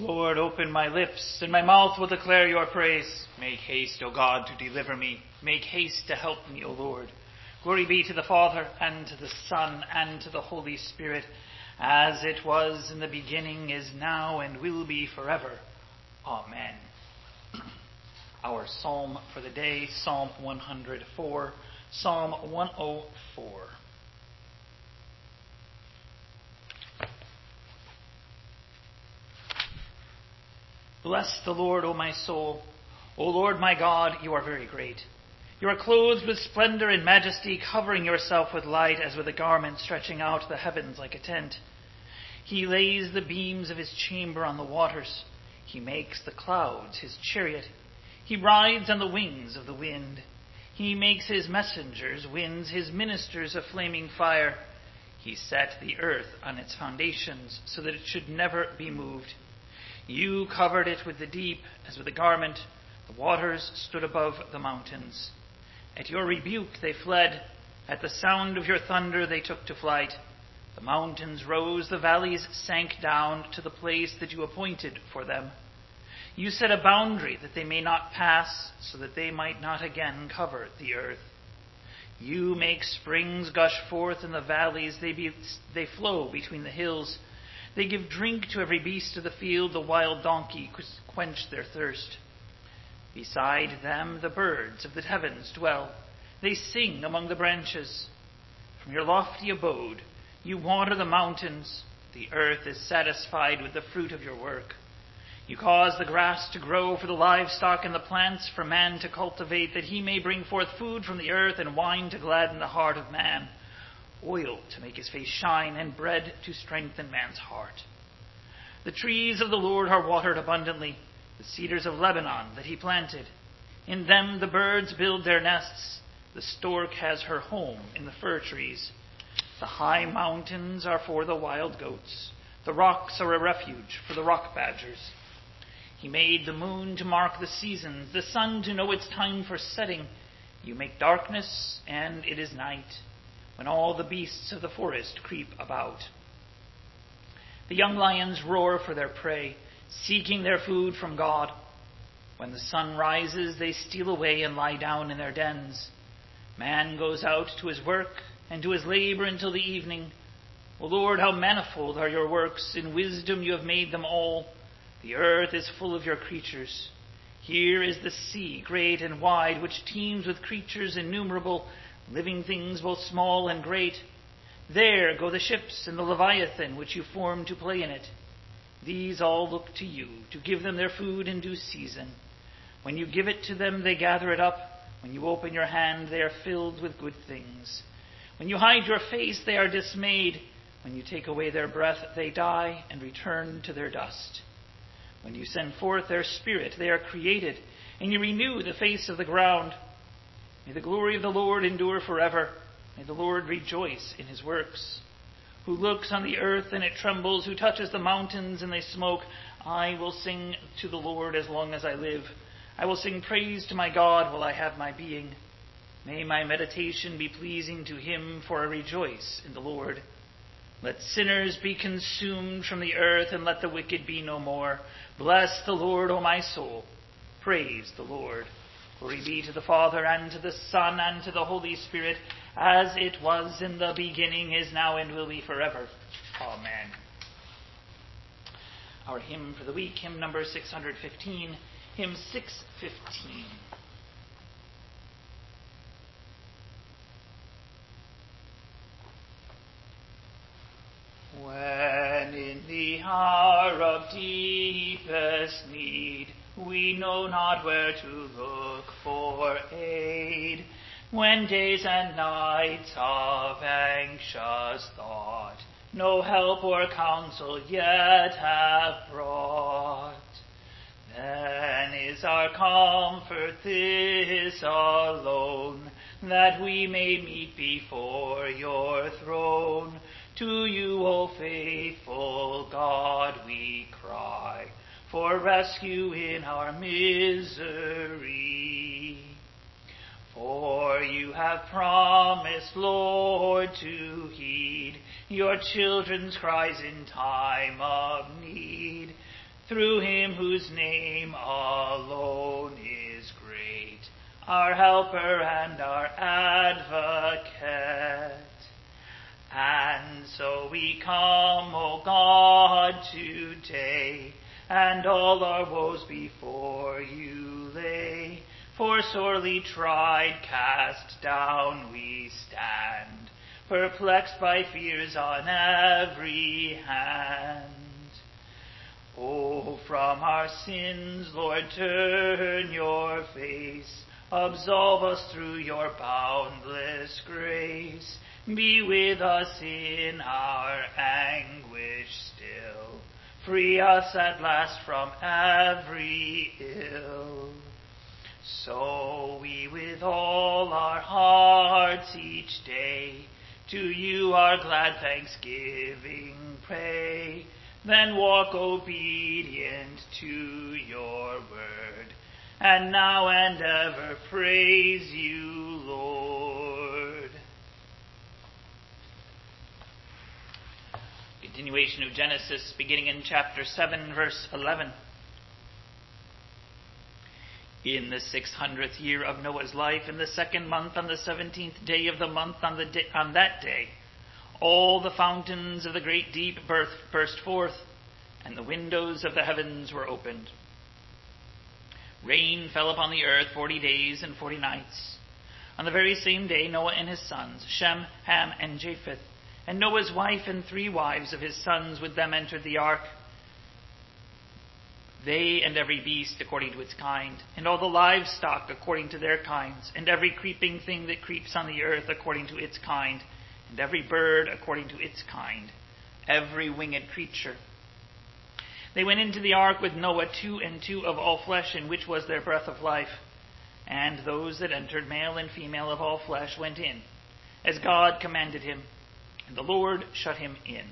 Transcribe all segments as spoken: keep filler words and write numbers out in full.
Lord, open my lips, and my mouth will declare your praise. Make haste, O God, to deliver me. Make haste to help me, O Lord. Glory be to the Father, and to the Son, and to the Holy Spirit, as it was in the beginning, is now, and will be forever. Amen. Our psalm for the day, Psalm one hundred four, Psalm one oh four. Bless the Lord, O my soul. O Lord my God, you are very great. You are clothed with splendor and majesty, covering yourself with light as with a garment, stretching out the heavens like a tent. He lays the beams of his chamber on the waters. He makes the clouds his chariot. He rides on the wings of the wind. He makes his messengers winds, his ministers a flaming fire. He set the earth on its foundations so that it should never be moved. You covered it with the deep as with a garment. The waters stood above the mountains. At your rebuke they fled. At the sound of your thunder they took to flight. The mountains rose, the valleys sank down to the place that you appointed for them. You set a boundary that they may not pass, so that they might not again cover the earth. You make springs gush forth in the valleys. They, be, they flow between the hills. They give drink to every beast of the field. The wild donkey quench their thirst. Beside them the birds of the heavens dwell. They sing among the branches. From your lofty abode you water the mountains. The earth is satisfied with the fruit of your work. You cause the grass to grow for the livestock and the plants for man to cultivate, that he may bring forth food from the earth and wine to gladden the heart of man, oil to make his face shine, and bread to strengthen man's heart. The trees of the Lord are watered abundantly, the cedars of Lebanon that he planted. In them the birds build their nests. The stork has her home in the fir trees. The high mountains are for the wild goats. The rocks are a refuge for the rock badgers. He made the moon to mark the seasons, the sun to know its time for setting. You make darkness, and it is night, when all the beasts of the forest creep about. The young lions roar for their prey, seeking their food from God. When the sun rises, they steal away and lie down in their dens. Man goes out to his work and to his labor until the evening. O Lord, how manifold are your works! In wisdom you have made them all. The earth is full of your creatures. Here is the sea, great and wide, which teems with creatures innumerable, living things both small and great. There go the ships and the Leviathan, which you formed to play in it. These all look to you, to give them their food in due season. When you give it to them, they gather it up. When you open your hand, they are filled with good things. When you hide your face, they are dismayed. When you take away their breath, they die and return to their dust. When you send forth their spirit, they are created, and you renew the face of the ground. May the glory of the Lord endure forever. May the Lord rejoice in his works. Who looks on the earth and it trembles, who touches the mountains and they smoke. I will sing to the Lord as long as I live. I will sing praise to my God while I have my being. May my meditation be pleasing to him, for I rejoice in the Lord. Let sinners be consumed from the earth, and let the wicked be no more. Bless the Lord, O my soul. Praise the Lord. Glory be to the Father, and to the Son, and to the Holy Spirit, as it was in the beginning, is now, and will be forever. Amen. Our hymn for the week, hymn number six hundred fifteen, hymn six fifteen. When in the hour of deepest need we know not where to look for aid, when days and nights of anxious thought no help or counsel yet have brought, then is our comfort this alone, that we may meet before your throne. To you, O faithful God, we cry, for rescue in our misery. For you have promised, Lord, to heed your children's cries in time of need. through him whose name alone is great, our helper and our advocate. And so we come, O God, today, and all our woes before you lay. For sorely tried, cast down we stand, perplexed by fears on every hand. Oh, from our sins, Lord, turn your face, absolve us through your boundless grace. Be with us in our anguish still. Free us at last from every ill. So we with all our hearts each day to you our glad thanksgiving pray. Then walk obedient to your word, and now and ever praise you, Lord. Continuation of Genesis, beginning in chapter seven, verse eleven. In the six hundredth year of Noah's life, in the second month, on the seventeenth day of the month, on, the day, on that day, all the fountains of the great deep burst forth, and the windows of the heavens were opened. Rain fell upon the earth forty days and forty nights. On the very same day, Noah and his sons, Shem, Ham, and Japheth, and Noah's wife and three wives of his sons with them entered the ark, they and every beast according to its kind, and all the livestock according to their kinds, and every creeping thing that creeps on the earth according to its kind, and every bird according to its kind, every winged creature. They went into the ark with Noah, two and two of all flesh, in which was their breath of life. And those that entered, male and female of all flesh, went in, as God commanded him, and the Lord shut him in.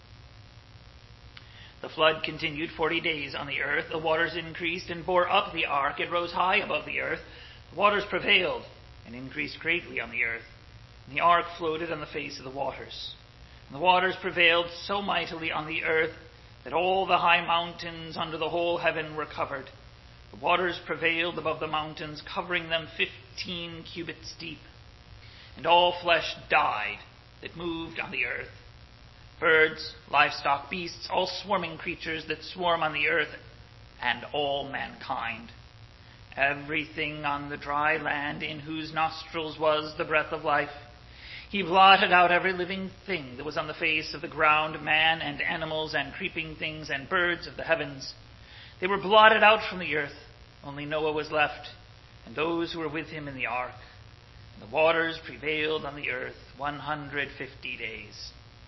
The flood continued forty days on the earth. The waters increased and bore up the ark. It rose high above the earth. The waters prevailed and increased greatly on the earth. And the ark floated on the face of the waters. And the waters prevailed so mightily on the earth that all the high mountains under the whole heaven were covered. The waters prevailed above the mountains, covering them fifteen cubits deep. And all flesh died that moved on the earth. Birds, livestock, beasts, all swarming creatures that swarm on the earth, and all mankind. Everything on the dry land in whose nostrils was the breath of life. He blotted out every living thing that was on the face of the ground, man and animals and creeping things and birds of the heavens. They were blotted out from the earth. Only Noah was left, and those who were with him in the ark. And the waters prevailed on the earth one hundred fifty days.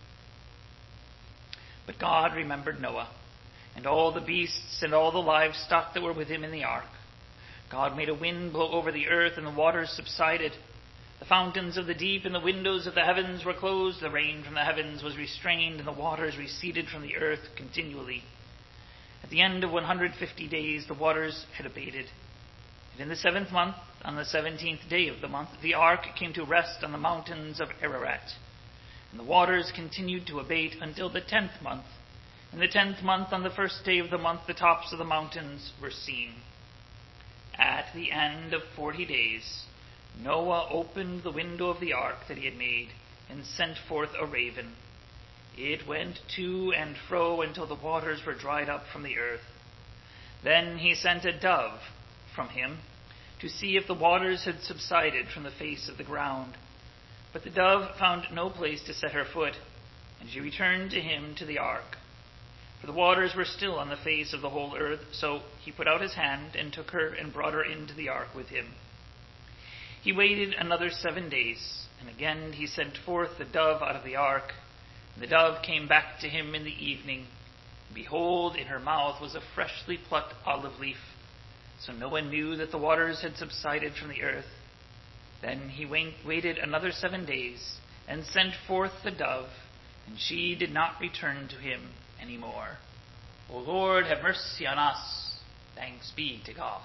But God remembered Noah, and all the beasts and all the livestock that were with him in the ark. God made a wind blow over the earth, and the waters subsided. The fountains of the deep and the windows of the heavens were closed. The rain from the heavens was restrained, and the waters receded from the earth continually. At the end of one hundred fifty days, the waters had abated. And in the seventh month, on the seventeenth day of the month, the ark came to rest on the mountains of Ararat. And the waters continued to abate until the tenth month. In the tenth month, on the first day of the month, the tops of the mountains were seen. At the end of forty days, Noah opened the window of the ark that he had made and sent forth a raven. It went to and fro until the waters were dried up from the earth. Then he sent a dove from him to see if the waters had subsided from the face of the ground. But the dove found no place to set her foot, and she returned to him to the ark. For the waters were still on the face of the whole earth, so he put out his hand and took her and brought her into the ark with him. He waited another seven days, and again he sent forth the dove out of the ark. And the dove came back to him in the evening. And behold, in her mouth was a freshly plucked olive leaf. So Noah knew that the waters had subsided from the earth. Then he waited another seven days and sent forth the dove, and she did not return to him any more. O Lord, have mercy on us. Thanks be to God.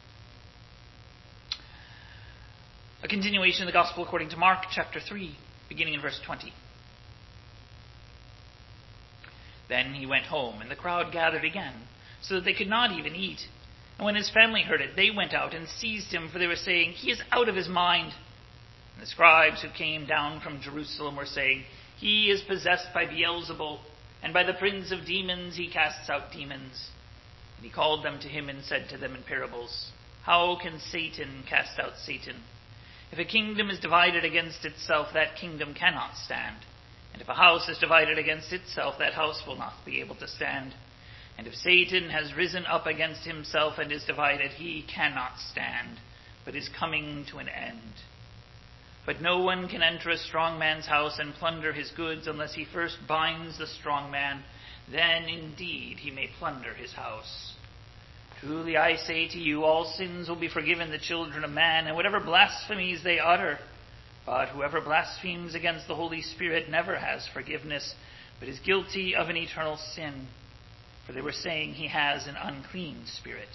A continuation of the Gospel according to Mark, chapter three, beginning in verse twenty. Then he went home, and the crowd gathered again, so that they could not even eat. And when his family heard it, they went out and seized him, for they were saying, "He is out of his mind." And the scribes who came down from Jerusalem were saying, "He is possessed by Beelzebul, and by the prince of demons he casts out demons." And he called them to him and said to them in parables, "How can Satan cast out Satan? If a kingdom is divided against itself, that kingdom cannot stand. And if a house is divided against itself, that house will not be able to stand. And if Satan has risen up against himself and is divided, he cannot stand, but is coming to an end. But no one can enter a strong man's house and plunder his goods unless he first binds the strong man. Then indeed he may plunder his house. Truly I say to you, all sins will be forgiven the children of man, and whatever blasphemies they utter. But whoever blasphemes against the Holy Spirit never has forgiveness, but is guilty of an eternal sin. For they were saying he has an unclean spirit."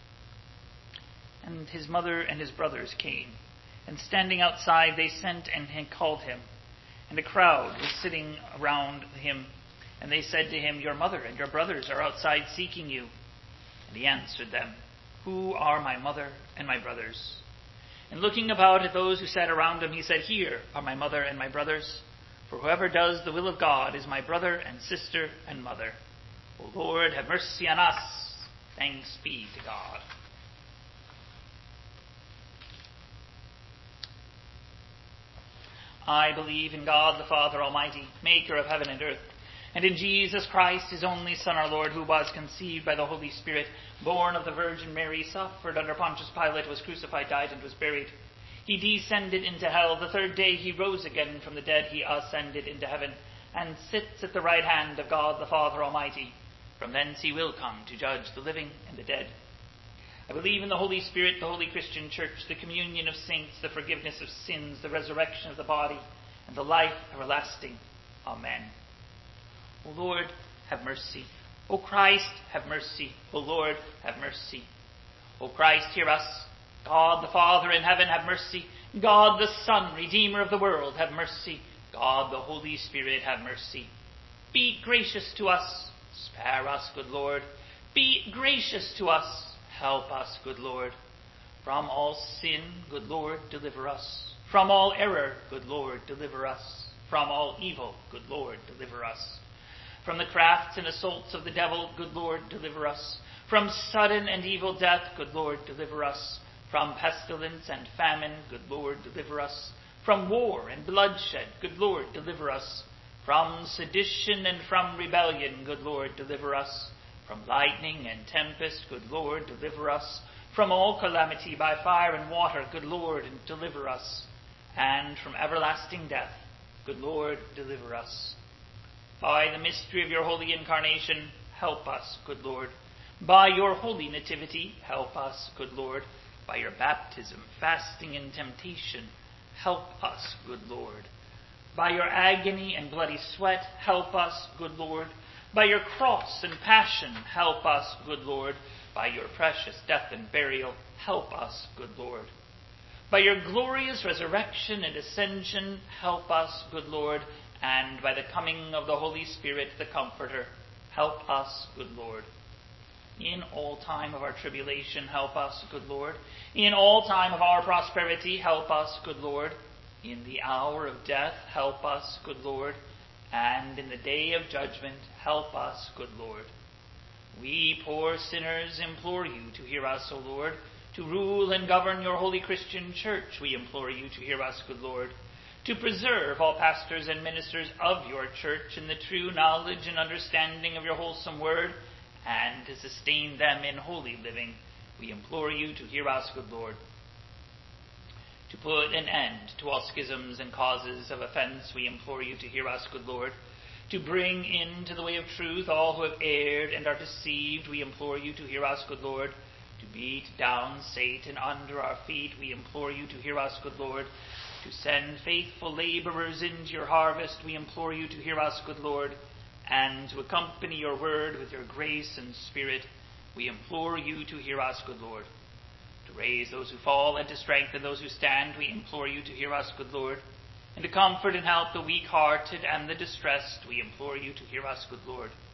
And his mother and his brothers came, and standing outside they sent and had called him. And a crowd was sitting around him, and they said to him, "Your mother and your brothers are outside seeking you." And he answered them, "Who are my mother and my brothers?" And looking about at those who sat around him, he said, "Here are my mother and my brothers. For whoever does the will of God is my brother and sister and mother. O Lord, have mercy on us. Thanks be to God." I believe in God the Father Almighty, maker of heaven and earth, and in Jesus Christ, his only Son, our Lord, who was conceived by the Holy Spirit, born of the Virgin Mary, suffered under Pontius Pilate, was crucified, died, and was buried. He descended into hell. The third day he rose again from the dead. He ascended into heaven, and sits at the right hand of God the Father Almighty. From thence he will come to judge the living and the dead. I believe in the Holy Spirit, the holy Christian Church, the communion of saints, the forgiveness of sins, the resurrection of the body, and the life everlasting. Amen. O Lord, have mercy. O Christ, have mercy. O Lord, have mercy. O Christ, hear us. God the Father in heaven, have mercy. God the Son, Redeemer of the world, have mercy. God the Holy Spirit, have mercy. Be gracious to us. Spare us, good Lord. Be gracious to us. Help us, good Lord. From all sin, good Lord, deliver us. From all error, good Lord, deliver us. From all evil, good Lord, deliver us. From the crafts and assaults of the devil, good Lord, deliver us. From sudden and evil death, good Lord, deliver us. From pestilence and famine, good Lord, deliver us. From war and bloodshed, good Lord, deliver us. From sedition and from rebellion, good Lord, deliver us. From lightning and tempest, good Lord, deliver us. From all calamity by fire and water, good Lord, deliver us. And from everlasting death, good Lord, deliver us. By the mystery of your holy incarnation, help us, good Lord. By your holy nativity, help us, good Lord. By your baptism, fasting, and temptation, help us, good Lord. By your agony and bloody sweat, help us, good Lord. By your cross and passion, help us, good Lord. By your precious death and burial, help us, good Lord. By your glorious resurrection and ascension, help us, good Lord. And by the coming of the Holy Spirit, the Comforter, help us, good Lord. In all time of our tribulation, help us, good Lord. In all time of our prosperity, help us, good Lord. In the hour of death, help us, good Lord. And in the day of judgment, help us, good Lord. We poor sinners implore you to hear us, O Lord. To rule and govern your holy Christian church, we implore you to hear us, good Lord. To preserve all pastors and ministers of your church in the true knowledge and understanding of your wholesome word, and to sustain them in holy living, we implore you to hear us, good Lord. To put an end to all schisms and causes of offense, we implore you to hear us, good Lord. To bring into the way of truth all who have erred and are deceived, we implore you to hear us, good Lord. To beat down Satan under our feet, we implore you to hear us, good Lord. To send faithful laborers into your harvest, we implore you to hear us, good Lord. And to accompany your word with your grace and spirit, we implore you to hear us, good Lord. To raise those who fall and to strengthen those who stand, we implore you to hear us, good Lord. And to comfort and help the weak-hearted and the distressed, we implore you to hear us, good Lord.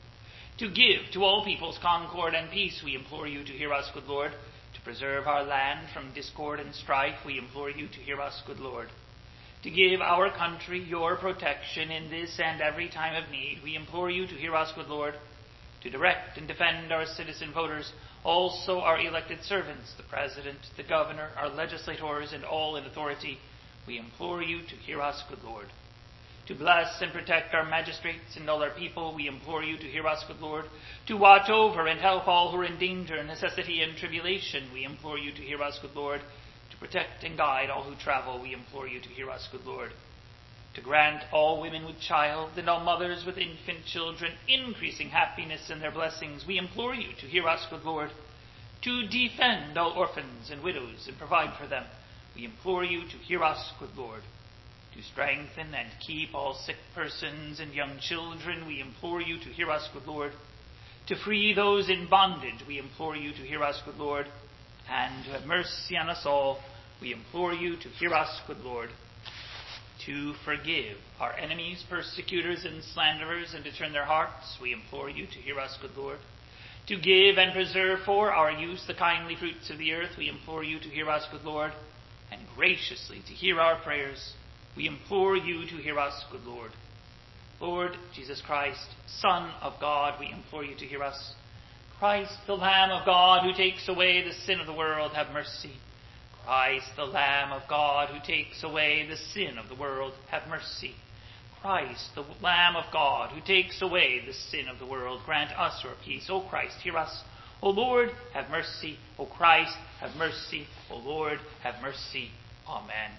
To give to all peoples concord and peace, we implore you to hear us, good Lord. To preserve our land from discord and strife, we implore you to hear us, good Lord. To give our country your protection in this and every time of need, we implore you to hear us, good Lord. To direct and defend our citizen voters, also our elected servants, the President, the Governor, our legislators, and all in authority, we implore you to hear us, good Lord. To bless and protect our magistrates and all our people, we implore you to hear us, good Lord. To watch over and help all who are in danger, necessity, and tribulation, we implore you to hear us, good Lord. To protect and guide all who travel, we implore you to hear us, good Lord. To grant all women with child and all mothers with infant children increasing happiness in their blessings, we implore you to hear us, good Lord. To defend all orphans and widows and provide for them, we implore you to hear us, good Lord. To strengthen and keep all sick persons and young children, we implore you to hear us, good Lord. To free those in bondage, we implore you to hear us, good Lord. And to have mercy on us all, we implore you to hear us, good Lord. To forgive our enemies, persecutors, and slanderers, and to turn their hearts, we implore you to hear us, good Lord. To give and preserve for our use the kindly fruits of the earth, we implore you to hear us, good Lord. And graciously to hear our prayers, we implore you to hear us, good Lord. Lord Jesus Christ, Son of God, we implore you to hear us. Christ, the Lamb of God, who takes away the sin of the world, have mercy. Christ, the Lamb of God, who takes away the sin of the world, have mercy. Christ, the Lamb of God, who takes away the sin of the world, grant us your peace. O Christ, hear us. O Lord, have mercy. O Christ, have mercy. O Lord, have mercy. Amen.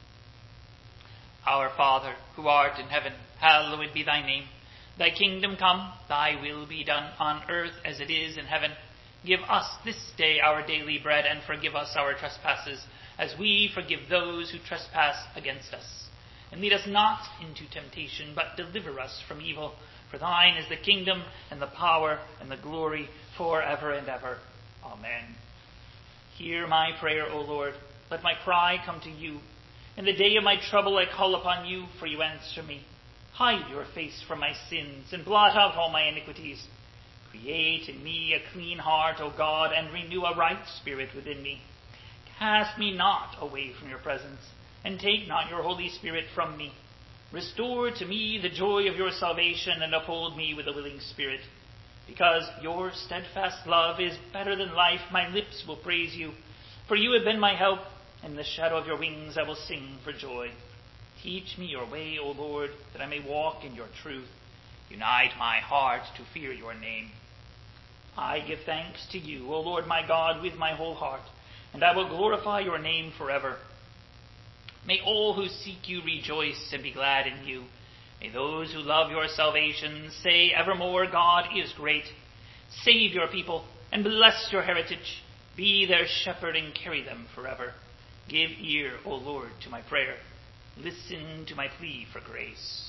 Our Father, who art in heaven, hallowed be thy name. Thy kingdom come, thy will be done on earth as it is in heaven. Give us this day our daily bread, and forgive us our trespasses, as we forgive those who trespass against us. And lead us not into temptation, but deliver us from evil. For thine is the kingdom, and the power, and the glory, forever and ever. Amen. Hear my prayer, O Lord. Let my cry come to you. In the day of my trouble I call upon you, for you answer me. Hide your face from my sins, and blot out all my iniquities. Create in me a clean heart, O God, and renew a right spirit within me. Cast me not away from your presence, and take not your Holy Spirit from me. Restore to me the joy of your salvation, and uphold me with a willing spirit. Because your steadfast love is better than life, my lips will praise you. For you have been my help. In the shadow of your wings I will sing for joy. Teach me your way, O Lord, that I may walk in your truth. Unite my heart to fear your name. I give thanks to you, O Lord my God, with my whole heart, and I will glorify your name forever. May all who seek you rejoice and be glad in you. May those who love your salvation say evermore, God is great. Save your people and bless your heritage. Be their shepherd and carry them forever. Give ear, O Lord, to my prayer. Listen to my plea for grace.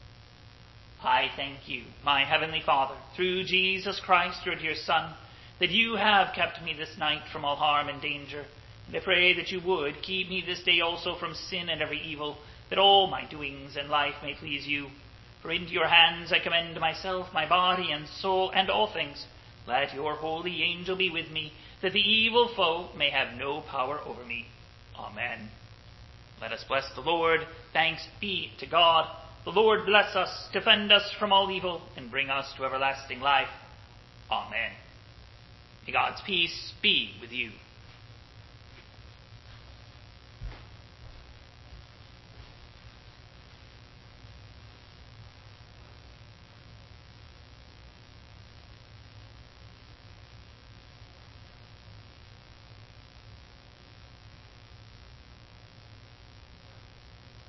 I thank you, my heavenly Father, through Jesus Christ, your dear Son, that you have kept me this night from all harm and danger. And I pray that you would keep me this day also from sin and every evil, that all my doings and life may please you. For into your hands I commend myself, my body and soul, and all things. Let your holy angel be with me, that the evil foe may have no power over me. Amen. Let us bless the Lord. Thanks be to God. The Lord bless us, defend us from all evil, and bring us to everlasting life. Amen. May God's peace be with you.